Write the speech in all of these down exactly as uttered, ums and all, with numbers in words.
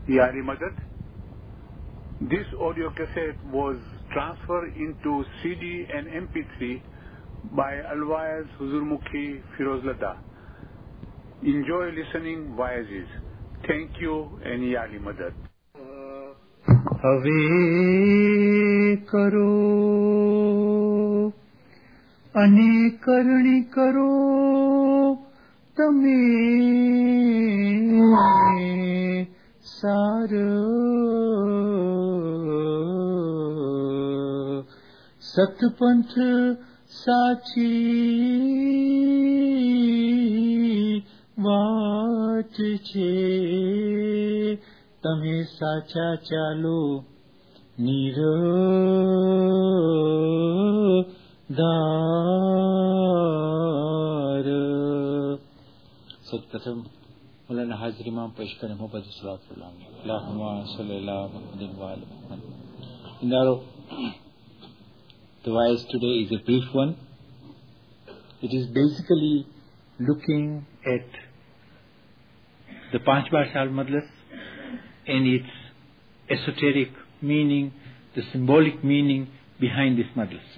Yari Madad. This audio cassette was transferred into C D and M P three by Alwayaz Huzurmukhi Firozlada. Enjoy listening via this. Thank you and Yari Madad. હવે કરો અને કરણી કરો તમે સાર સતપંથ સાચી વાત છે તમે સાચા ચાલો નિરધાર. સૌપ્રથમ મૌલાના હાજરી માં પેશ કરે મોહબ્બત સલાતુલ્લાહ અલ્લાહુમ્મા સલ્લી અલા મુહમ્મદિન વ આલી Muhammad. Now, the wise today is a brief one. It is basically looking at the Panch Bar Sal Majlis and its esoteric meaning, the symbolic meaning behind this Majlis.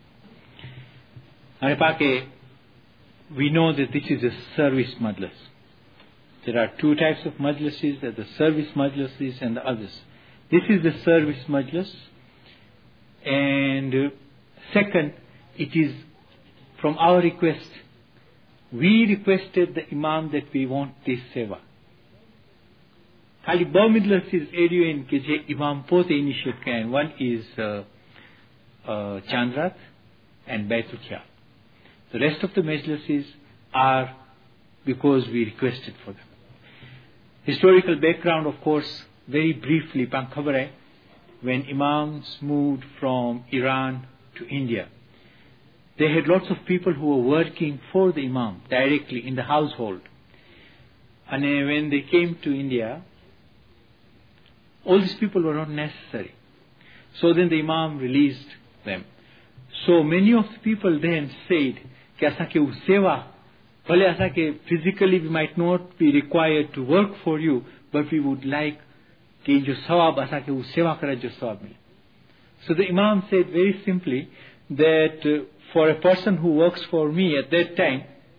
We know that this is a service Majlis. There are two types of Majlises, there are the service Majlises and the others. This is the service Majlis, and uh, second, it is from our request. We requested the Imam that we want this seva. ખાલી બે મજલિસીસ એરિયો કે જે ઇમામ પોતે initiate કર્યા. One is uh, uh, Chandrat and Baitul Khya. The rest of the majlises are because we requested for them. Historical background, of course, very briefly, pan khabar hai, when Imams moved from Iran to India, they had lots of people who were working for the Imam directly in the household. And when they came to India, all these people were not necessary. So then the Imam released them. So many of the people then said, कि असा के सेवा, भले असा के physically we might not be required to work for you, but we would like कि जो सवाब असा के सेवा करे जो सवाब मिले. So the Imam said very simply that uh, for a person who works for me at that time,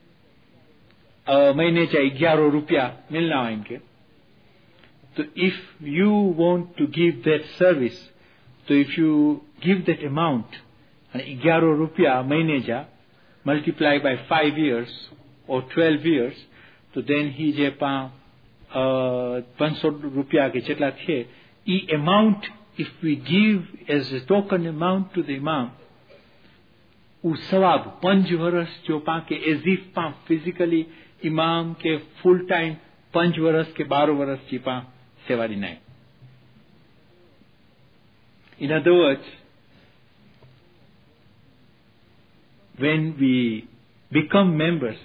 महीने चाहिए ग्यारह रुपया मिलना है इनके. So if you want to give that service, so if you give that amount, and ग्यारह रुपया महीने जा, multiply by five years or twelve years, so then he जे पा पाँच सौ रुपया के चटला थे, ई amount if we give as a token amount to the Imam, उ सवाब पंज वर्ष जो पा के as if पा physically Imam के full time पंज वर्ष के बारह वर्ष जी पा सेवा दी नहीं. In other words, when we become members,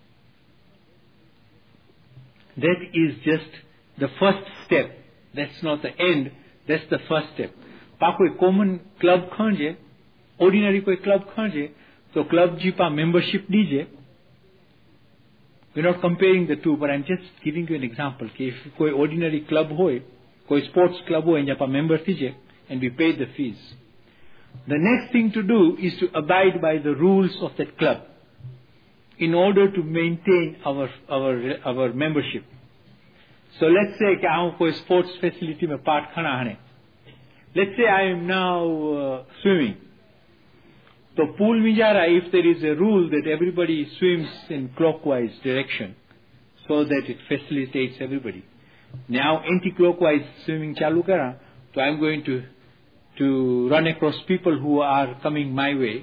that is just the first step. That's not the end. That's the first step. पा कोई common club खंजे, ordinary कोई club खंजे, तो club जी पा membership दीजे. We're not comparing the two, but I'm just giving you an example. कि if कोई ordinary club होए, कोई sports club होए, जहाँ पा member थीजे, and we pay the fees. The next thing to do is to abide by the rules of that club in order to maintain our our our membership. So let's say कि आऊँ कोई sports facility में part खाना हने. Let's say I am now uh, swimming. So pool में जा रहा, if there is a rule that everybody swims in clockwise direction so that it facilitates everybody. Now anti-clockwise swimming चालू करा, so I'm going to to run across people who are coming my way,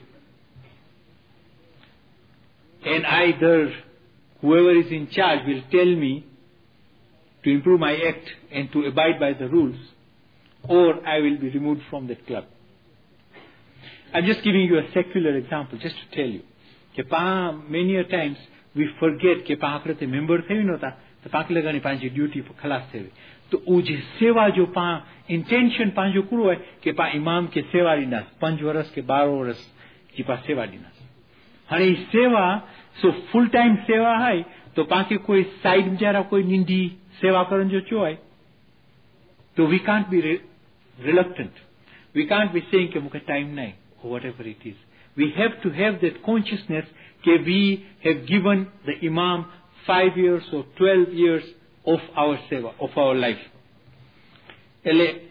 and either whoever is in charge will tell me to improve my act and to abide by the rules, or I will be removed from that club. I'm just giving you a secular example just to tell you कि पा many a times we forget कि पा आखिर ते member थे भी नोता तो पाक लगानी पांची duty पर खलास थे भी तो उजे सेवा जो पा intention पांचो करो है कि पा इमाम के सेवा दिनास पांच वर्ष के बारह वर्ष की पा सेवा दिनास हने सेवा so full time सेवा है तो पाके कोई side में जरा कोई निंदी सेवा करन जो चो है So we can't be re- reluctant. We can't be saying कि मुझे time नहीं or whatever it is. We have to have that consciousness that we have given the Imam five years or twelve years of our seva, of our life. Ele,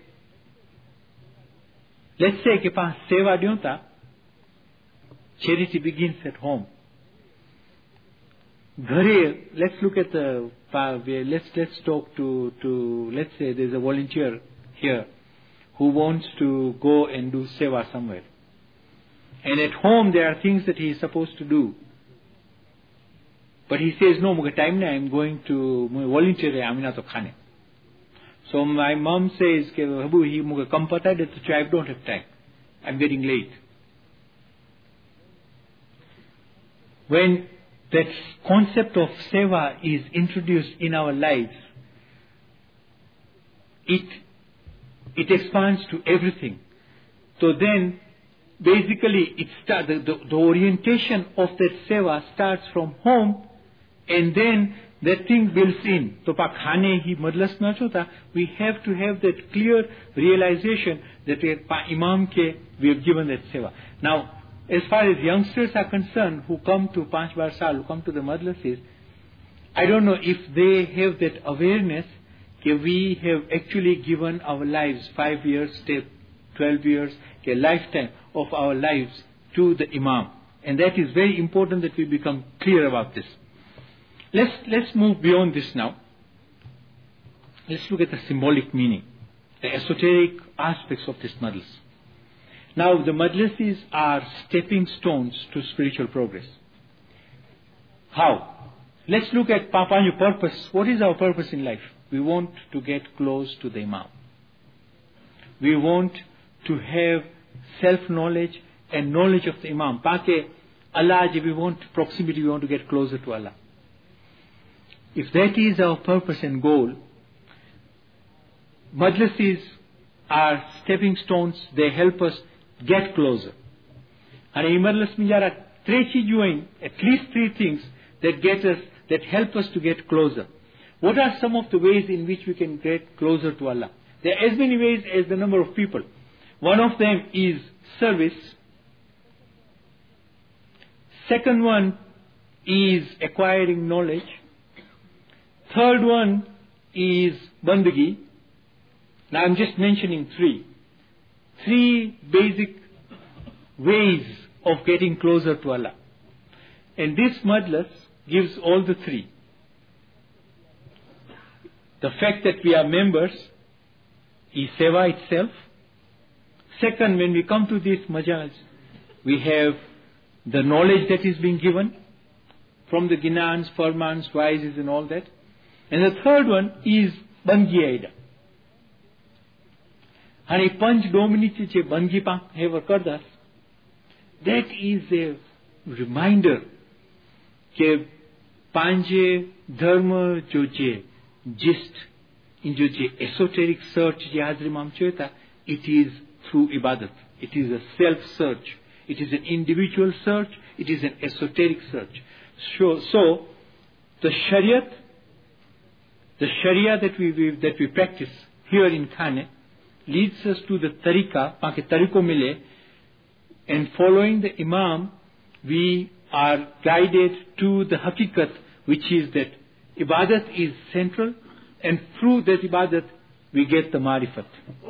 let's say कि पास सेवा दियों ता, charity begins at home. Ghare, let's look at the, let's, let's talk to, to, let's say there's a volunteer here who wants to go and do seva somewhere. And at home there are things that he is supposed to do. But he says, no, muge time nahi, I'm going to volunteer, I'm not to khane. So my mom says, Habu, he muge kam pata hai, I don't have time. I'm getting late. When that concept of seva is introduced in our lives, it, it expands to everything. So then, basically, it start, the, the, the orientation of that seva starts from home, and then that thing builds in. So, pa khane hi madlas na chota, we have to have that clear realization that we, pa imam ke, we have given that seva. Now, as far as youngsters are concerned who come to Panch Bar Saal, who come to the madrasas, I don't know if they have that awareness that we have actually given our lives, five years, twelve years, a lifetime of our lives to the Imam. And that is very important that we become clear about this. Let's, let's move beyond this now. Let's look at the symbolic meaning, the esoteric aspects of this madras. Now, the madrasas are stepping stones to spiritual progress. How? Let's look at Papan's purpose. What is our purpose in life? We want to get close to the Imam. We want to have self-knowledge and knowledge of the Imam. Paake Allah, we want proximity, we want to get closer to Allah. If that is our purpose and goal, madrasas are stepping stones. They help us get closer. And in madras mein jara three cheezuin, at least three things that get us, that help us to get closer. What are some of the ways in which we can get closer to Allah? There are as many ways as the number of people. One of them is service. Second one is acquiring knowledge. Third one is bandagi. Now I'm just mentioning three. Three basic ways of getting closer to Allah. And this madras gives all the three. The fact that we are members is seva itself. Second, when we come to this majas, we have the knowledge that is being given from the ginans, farmans, vices and all that. And the third one is bangi aida. And a panch dominici che bangi pa hever kardas, that is a reminder that panje dharma jo je gist in jo je esoteric search je Hazrat Imam cheta, it is through ibadat. It is a self-search. It is an individual search. It is an esoteric search. So, so the Shariat, the Sharia that we, we that we practice here in Khane, leads us to the tariqa, paake tariko mile, and following the Imam, we are guided to the hakikat, which is that ibadat is central, and through that ibadat we get the marifat.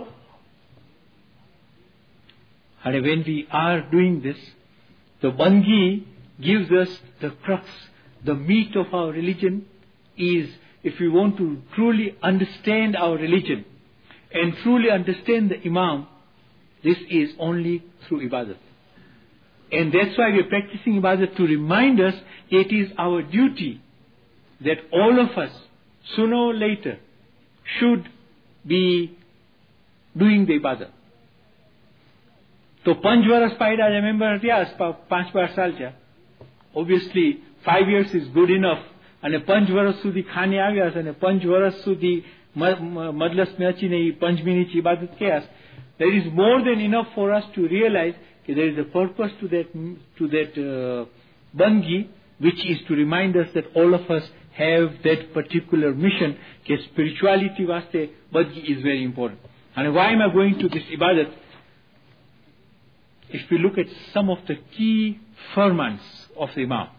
And when we are doing this, the bangi gives us the crux, the meat of our religion is, if we want to truly understand our religion and truly understand the Imam, this is only through ibadat. And that's why we are practicing ibadat, to remind us it is our duty that all of us, sooner or later, should be doing the ibadat. So, panch varas paida, I remember, yes, panch bar salcha. Obviously, five years is good enough. And a panch varas sudi khane avyas, and a panch varas sudi madlas meachi nahi panch minichi ibadat kiyas. There is more than enough for us to realize that there is a purpose to that, to that uh, bangi, which is to remind us that all of us have that particular mission કે spirituality વાસ્તે બદગી is very important. And why am I going to this ibadat? If we look at some of the key firmans of the Imam,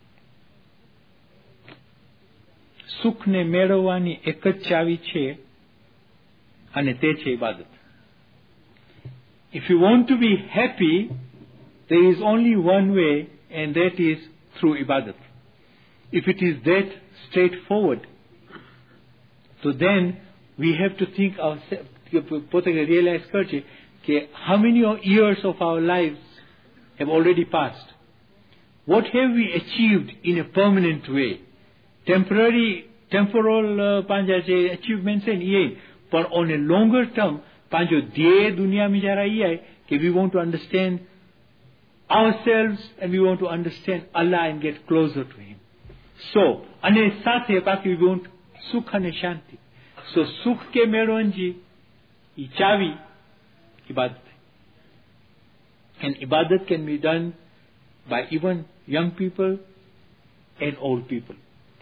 સુખને મેળવવાની એક જ ચાવી છે અને તે છે ઇબાદત. If you want to be happy, there is only one way, and that is through ibadat. If it is that straightforward, so then we have to think ourselves, પોતે realize કરજે કે how many years of our lives have already passed. What have we achieved in a permanent way? Temporary, temporal uh, પાંજા જે achievements છે ને એ, but on a longer term, પાંજો ધ્યેય દુનિયામાં જ્યારે આઈ કે we want to understand ourselves and we want to understand Allah and get closer to Him. So, અને સાથે બાકી we want સુખ અને શાંતિ. So, સુખ કે મેળવણજી ઈ ચાવી ibadat. And ibadat can be done by even young people and old people.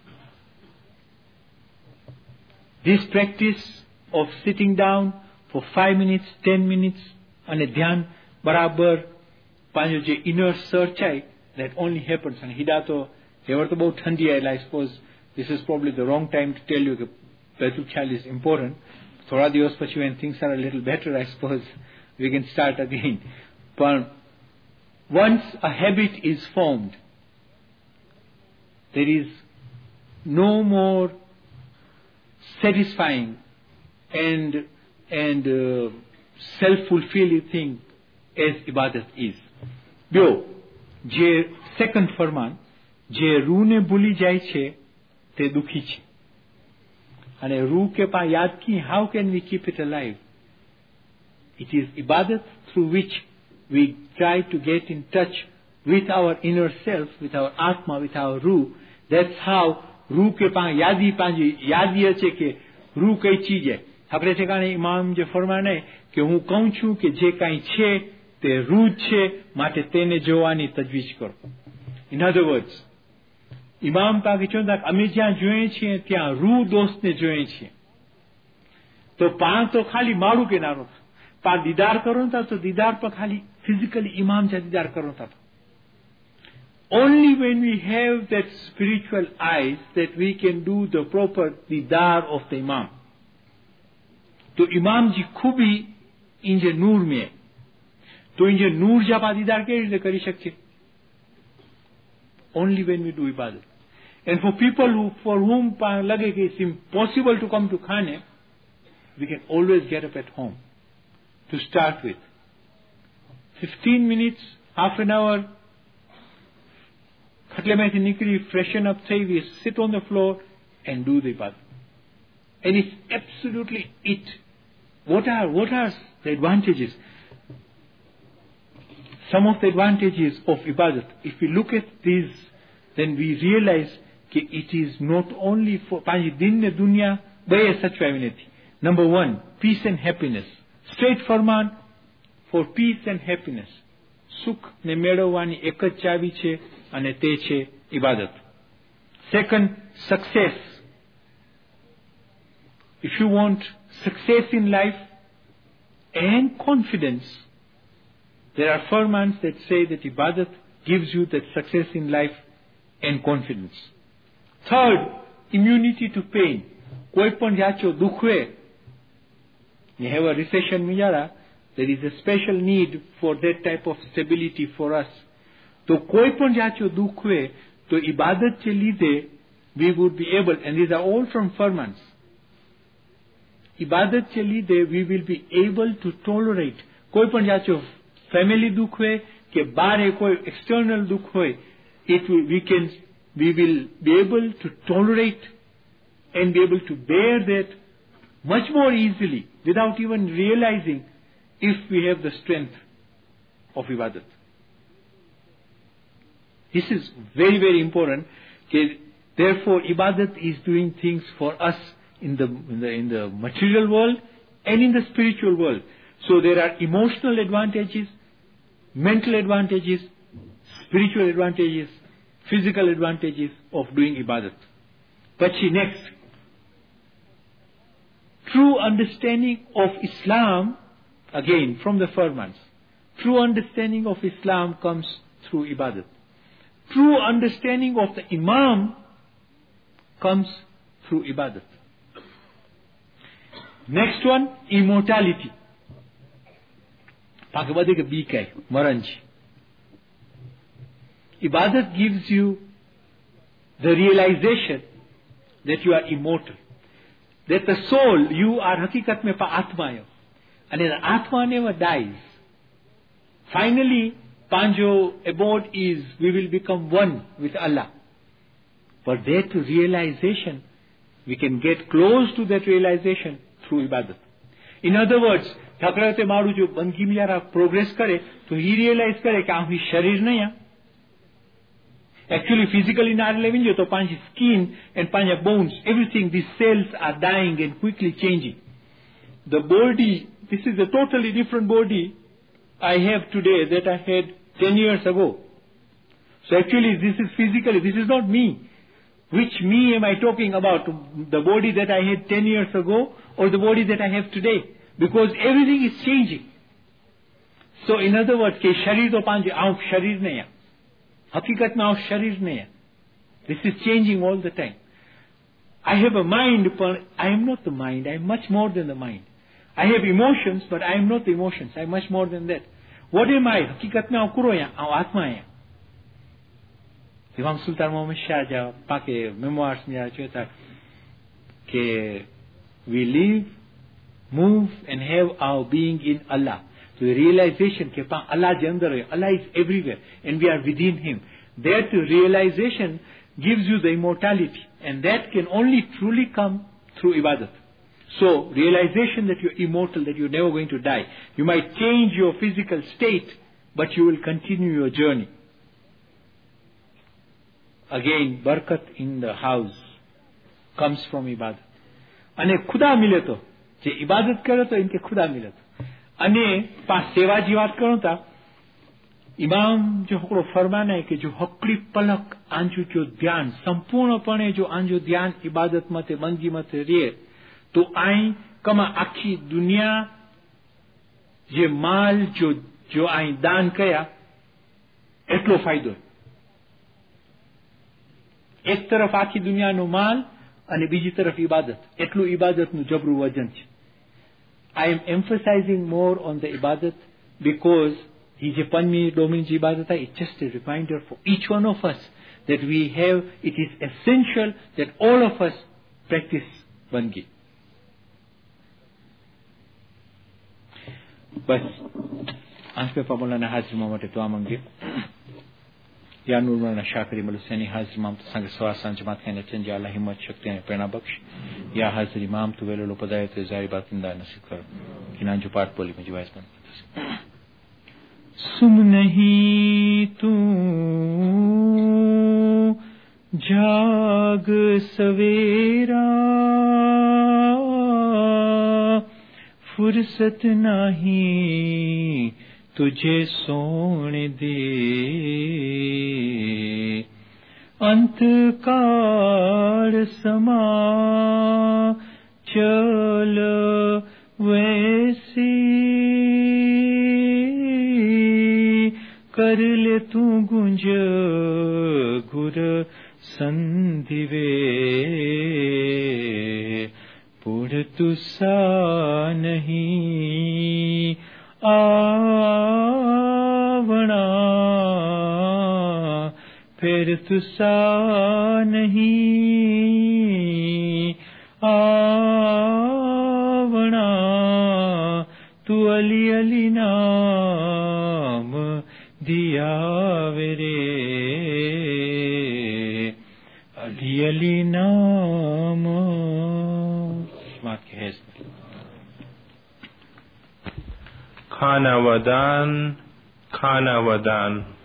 This practice of sitting down for five minutes, ten minutes, and a dhyan barabar, panjo je inner search, that only happens. And hidato, they were about thandi, I suppose this is probably the wrong time to tell you that Baitul Khayal is important. Thoda divas pachi, when things are a little better, I suppose we can start again. But once a habit is formed, there is no more satisfying and and uh, self-fulfilling thing as ibadat is. Bio, je second farman, je रूह ने भूली जाए छे, ते दुखी छे. અને रूह के पा याद की, how can we keep it alive? It is ibadat through which we try to get in touch with our inner self, with our atma, with our रूह. That's how रूह के पा यादी पांजी यादी है के रूह कई चीज है. આપણે ઠેકાણે ઇમામ જે ફરમાને કે હું કહું છું કે જે કાંઈ છે તે રૂહ છે, માટે તેને જોવાની તજવીજ કરો. In other words, ઇમામ પાકે ચોંતા અમે જ્યાં જોઈએ છીએ ત્યાં રૂહ દોસ્તને જોઈએ છીએ. તો પા તો ખાલી મારું કે નારો પા દીદાર કરો તા તો દીદાર પર ખાલી ફિઝિકલી ઇમામ જે દીદાર કરો તા. Only when we have that spiritual eyes that we can do the proper didar of the Imam. तो इमाम जी खूबी इंजे नूर में है. तो इंजे नूर जब दीदार के लिए करी सकते. Only when we do ibadat. And for people who, for whom lage कि it's impossible to come to Khane, we can always get up at home. To start with, fifteen minutes, half an hour. खटले में से निकली, freshen up, say we sit on the floor and do the ibadat. And it's absolutely it. What are, what are the advantages? Some of the advantages of ibadat, if we look at these, then we realize that it is not only for panji din ne dunya baye sachwavinati. Number one, peace and happiness. Straight farman for peace and happiness. Sukh ne મેળવવાની એક જ ચાવી છે અને તે છે ibadat. Second, success. If you want success in life and confidence, there are firmans that say that ibadat gives you that success in life and confidence. Third, immunity to pain. કોઈ પણ જાચો દુઃખ હોય, you have a recession મિયારા, there is a special need for that type of stability for us. તો કોઈ પણ જાચો દુઃખ હોય, તો ibadat che લીધે we would be able, and these are all from firmans, ibadat che લીધે we will be able to tolerate કોઈ પણ જાચો family દુઃખ હોય કે બારે કોઈ external દુઃખ હોય, it will, we can, we will be able to tolerate and be able to bear that much more easily without even realizing if we have the strength of ibadat. This is very, very important. Okay, therefore, ibadat is doing things for us in the, in the in the material world and in the spiritual world. So there are emotional advantages, mental advantages, spiritual advantages, physical advantages of doing ibadat. Pachi next. True understanding of Islam, again from the Furmans. True understanding of Islam comes through ibadat. True understanding of the Imam comes through ibadat. Next one, immortality. Pakabadika bikai, maranji. Ibadat gives you the realization that you are immortal. That the soul, you are hakikat mein pa atma hai. And the atma never dies. Finally, Panjo abode is, we will become one with Allah. For that realization, we can get close to that realization through ibadat. In other words, Thakrate Maru jo bandgi miyara progress kare, to he realize kare ki aam hi sharir nahi hai. Actually, physically not living, to panji skin and panja bones, everything, these cells are dying and quickly changing. The body, this is a totally different body I have today that I had ten years ago. So actually, this is physically, this is not me. Which me am I talking about? The body that I had ten years ago or the body that I have today? Because everything is changing. So in other words, ke sharir to panji, aap sharir nahi hai. Hakikat mein aap sharir nahi hai. This is changing all the time. I have a mind, but I am not the mind. I am much more than the mind. I have emotions, but I am not the emotions. I am much more than that. What am I? Hakikat mein aap kuro hai, aap atma hai. Imam Sultan Muhammad Shah ja pake memoirs mein cheta ke we live, move and have our being in Allah. So the realization ke Allah je andar hai, Allah is everywhere and we are within Him. That realization gives you the immortality, and that can only truly come through ibadat. So realization that you're immortal, that you're never going to die. You might change your physical state, but you will continue your journey. Again, barakat in the house comes from ibadat. Ane khuda mile to, je ibadat kare to inke khuda mile to. Ane pa seva ji વાત करूं ता, इमाम जो हकड़ो फरमान है कि जो हकड़ी पलक आंजू जो ध्यान संपूर्णपणे जो आंजू ध्यान इबादत मते बंदगी मते रे तो आई कमा आखी दुनिया जे माल जो जो आई दान कया एटलो फायदो. एक तरफ आखी दुनिया नो माल અને બીજી તરફ ઇબાદત, એટલું ઇબાદતનું જબરું વજન છે. I am emphasizing more on the ibadat because he je panmi domin ji ibadat hai, it's just a reminder for each one of us that we have, it is essential that all of us practice bangi. बस आज पे पमोलाना हाजिर मोमटे तो आमंगे या नूरमना शाकरी मलुसैनी हाजिर इमाम तो संग सवासान जमात के नचन या अल्लाह हिम्मत शक्ति ने प्रेरणा बख्श या हाजिर इमाम तो वेलो लो पदाये तो जारी बातिंदा नसीब कर किनां जो पाठ बोली में जवाइस बन सुन नहीं तू जाग सवेरा फुर्सत नहीं तुझे सोने दे अंत काल समा चल वैसी कर ले तू गुंज गुर संधिवे पुढ़ तुसा नहीं आवना फिर तुसा नहीं आवना तू अली अली नाम दिया वेरे अली अली नाम मात के है खाना वदान खाना वदान